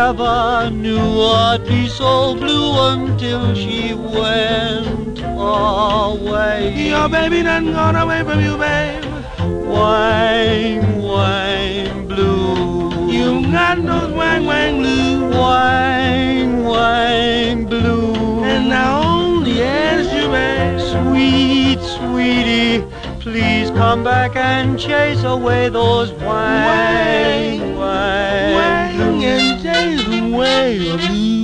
never knew I'd be so blue until she went away. Your baby done gone away from you, babe. Wang, wang, blue. You got those wang, wang blues. Wang, wang, blue. And I only ask you, babe. Sweet, sweetie, please come back and chase away those wang, wang, wang and chase away your blues.